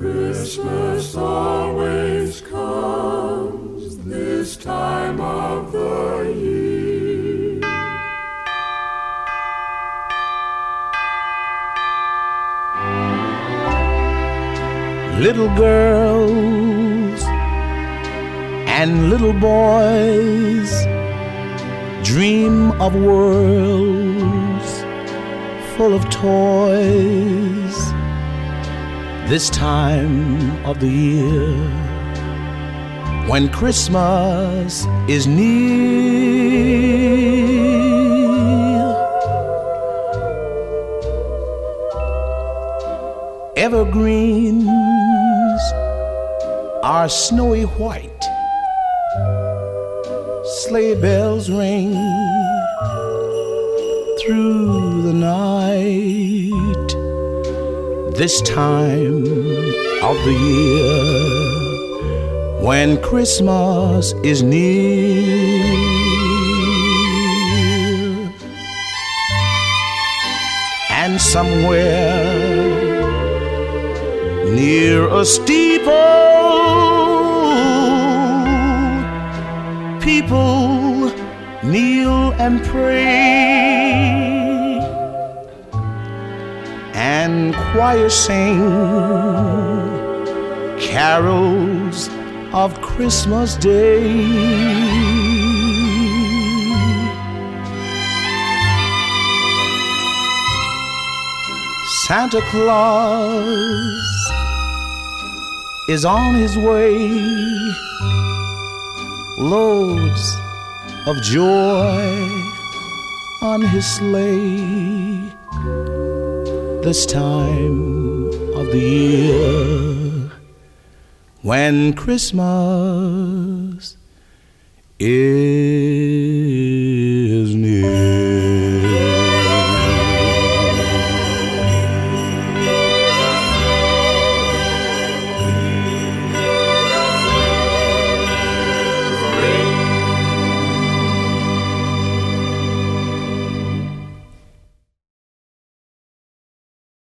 Christmas always comes this time of the year. Little girls and little boys dream of worlds full of toys this time of the year, when Christmas is near. Evergreens are snowy white, sleigh bells ring through the night this time of the year, when Christmas is near. And somewhere near a steeple, people kneel and pray, and choirs sing carols of Christmas Day. Santa Claus is on his way, loads of joy on his sleigh this time of the year, when Christmas is